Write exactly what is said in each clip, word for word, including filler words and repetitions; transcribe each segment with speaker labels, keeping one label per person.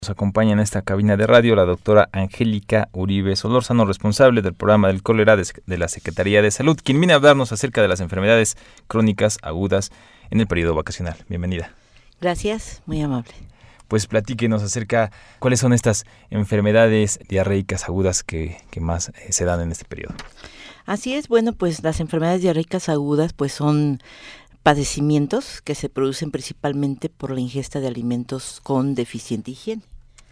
Speaker 1: Nos acompaña en esta cabina de radio la doctora Angélica Uribe Solórzano, responsable del programa del cólera de, de la Secretaría de Salud, quien viene a hablarnos acerca de las enfermedades crónicas agudas en el periodo vacacional. Bienvenida.
Speaker 2: Gracias, muy amable.
Speaker 1: Pues platíquenos acerca cuáles son estas enfermedades diarreicas agudas que, que más eh, se dan en este periodo.
Speaker 2: Así es, bueno, pues las enfermedades diarreicas agudas pues son padecimientos que se producen principalmente por la ingesta de alimentos con deficiente higiene.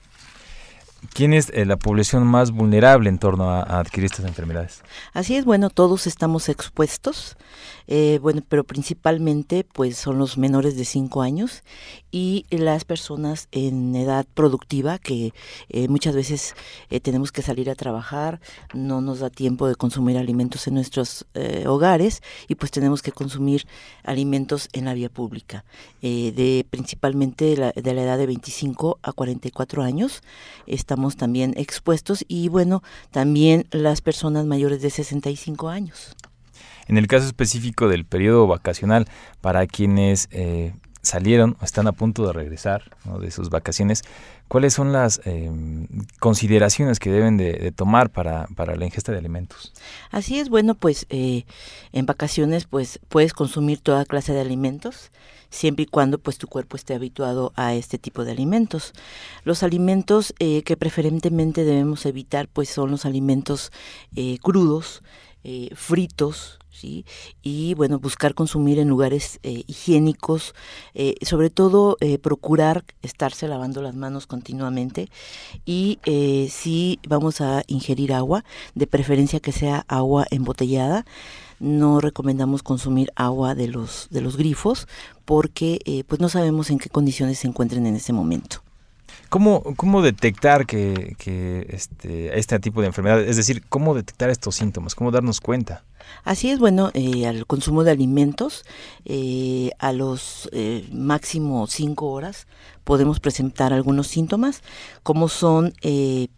Speaker 1: ¿Quién es eh, la población más vulnerable en torno a, a adquirir estas enfermedades?
Speaker 2: Así es, bueno, todos estamos expuestos, eh, bueno, pero principalmente pues son los menores de cinco años y las personas en edad productiva que eh, muchas veces eh, tenemos que salir a trabajar, no nos da tiempo de consumir alimentos en nuestros eh, hogares y pues tenemos que consumir alimentos en la vía pública, eh, de principalmente de la, de la edad de veinticinco a cuarenta y cuatro años. Estamos también expuestos y bueno, también las personas mayores de sesenta y cinco años.
Speaker 1: En el caso específico del periodo vacacional, para quienes eh, salieron o están a punto de regresar, ¿no?, de sus vacaciones, ¿cuáles son las eh, consideraciones que deben de, de tomar para, para la ingesta de alimentos?
Speaker 2: Así es, bueno, pues eh, en vacaciones pues puedes consumir toda clase de alimentos, siempre y cuando pues tu cuerpo esté habituado a este tipo de alimentos. Los alimentos eh, que preferentemente debemos evitar pues son los alimentos eh, crudos, eh, fritos, ¿sí? Y bueno, buscar consumir en lugares eh, higiénicos, eh, sobre todo eh, procurar estarse lavando las manos continuamente y eh, si vamos a ingerir agua, de preferencia que sea agua embotellada. No recomendamos consumir agua de los de los grifos porque eh, pues no sabemos en qué condiciones se encuentren en ese momento.
Speaker 1: ¿Cómo, cómo detectar que, que este, este tipo de enfermedad, es decir, cómo detectar estos síntomas, cómo darnos cuenta?
Speaker 2: Así es, bueno, eh, al consumo de alimentos, eh, a los eh, máximo cinco horas podemos presentar algunos síntomas, como son eh,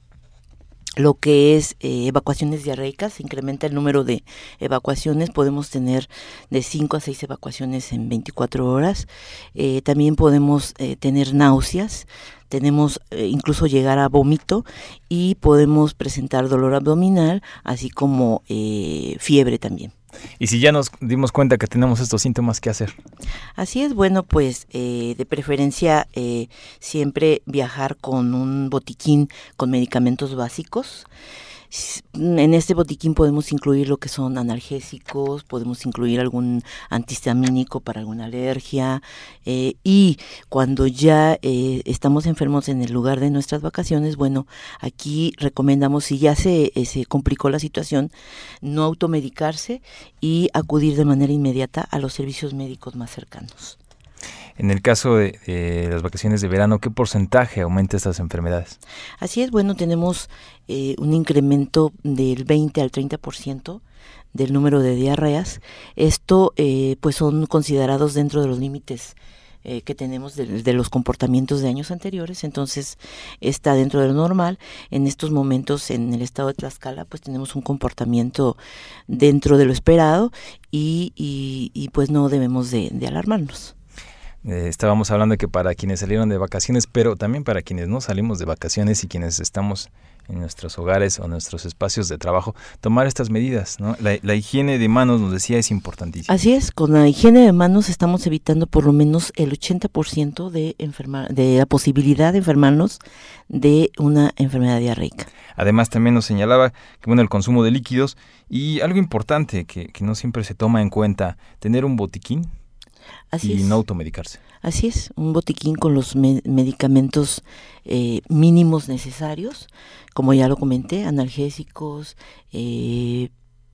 Speaker 2: lo que es eh, evacuaciones diarreicas, se incrementa el número de evacuaciones, podemos tener de cinco a seis evacuaciones en veinticuatro horas, eh, también podemos eh, tener náuseas, tenemos eh, incluso llegar a vómito y podemos presentar dolor abdominal, así como eh, fiebre también.
Speaker 1: Y si ya nos dimos cuenta que tenemos estos síntomas, ¿qué hacer?
Speaker 2: Así es, bueno, pues eh, de preferencia eh, siempre viajar con un botiquín con medicamentos básicos. En este botiquín podemos incluir lo que son analgésicos, podemos incluir algún antihistamínico para alguna alergia eh, y cuando ya eh, estamos enfermos en el lugar de nuestras vacaciones, bueno, aquí recomendamos, si ya se, eh, se complicó la situación, no automedicarse y acudir de manera inmediata a los servicios médicos más cercanos.
Speaker 1: En el caso de, de las vacaciones de verano, ¿qué porcentaje aumenta estas enfermedades?
Speaker 2: Así es, bueno, tenemos eh, un incremento del veinte al treinta por ciento del número de diarreas. Esto eh, pues son considerados dentro de los límites eh, que tenemos de, de los comportamientos de años anteriores, entonces está dentro de lo normal. En estos momentos en el estado de Tlaxcala pues tenemos un comportamiento dentro de lo esperado y, y, y pues no debemos de, de alarmarnos.
Speaker 1: Eh, estábamos hablando de que para quienes salieron de vacaciones, pero también para quienes no salimos de vacaciones y quienes estamos en nuestros hogares o nuestros espacios de trabajo, tomar estas medidas, ¿no? La, la higiene de manos, nos decía, es importantísima.
Speaker 2: Así es, con la higiene de manos estamos evitando por lo menos el ochenta por ciento de, enfermar, de la posibilidad de enfermarnos de una enfermedad diarreica.
Speaker 1: Además, también nos señalaba que bueno, el consumo de líquidos y algo importante que, que no siempre se toma en cuenta, tener un botiquín. Así y es. No automedicarse.
Speaker 2: Así es, un botiquín con los me- medicamentos eh, mínimos necesarios, como ya lo comenté, analgésicos, eh,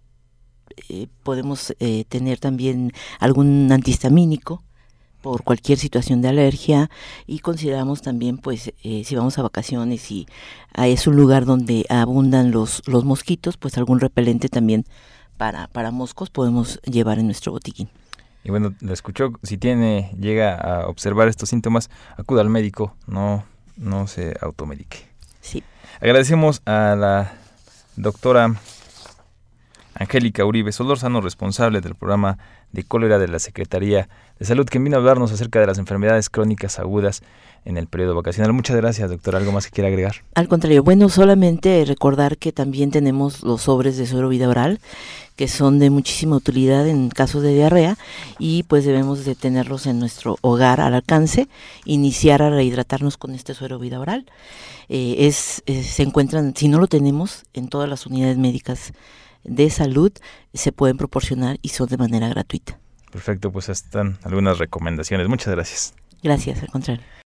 Speaker 2: eh, podemos eh, tener también algún antihistamínico por cualquier situación de alergia y consideramos también pues eh, si vamos a vacaciones y ah, es un lugar donde abundan los, los mosquitos, pues algún repelente también para, para moscos podemos llevar en nuestro botiquín.
Speaker 1: Y bueno, lo escuchó, si tiene, llega a observar estos síntomas, acuda al médico, no, no se automedique.
Speaker 2: Sí.
Speaker 1: Agradecemos a la doctora Angélica Uribe Solórzano, responsable del programa de cólera de la Secretaría de Salud, que vino a hablarnos acerca de las enfermedades crónicas agudas en el periodo vacacional. Muchas gracias, doctora. ¿Algo más que quiera agregar?
Speaker 2: Al contrario, bueno, solamente recordar que también tenemos los sobres de suero vida oral, que son de muchísima utilidad en casos de diarrea, y pues debemos de tenerlos en nuestro hogar al alcance, iniciar a rehidratarnos con este suero vida oral. Eh, es, eh, se encuentran, si no lo tenemos, en todas las unidades médicas de salud, se pueden proporcionar y son de manera gratuita.
Speaker 1: Perfecto, pues están algunas recomendaciones. Muchas gracias.
Speaker 2: Gracias, al contrario.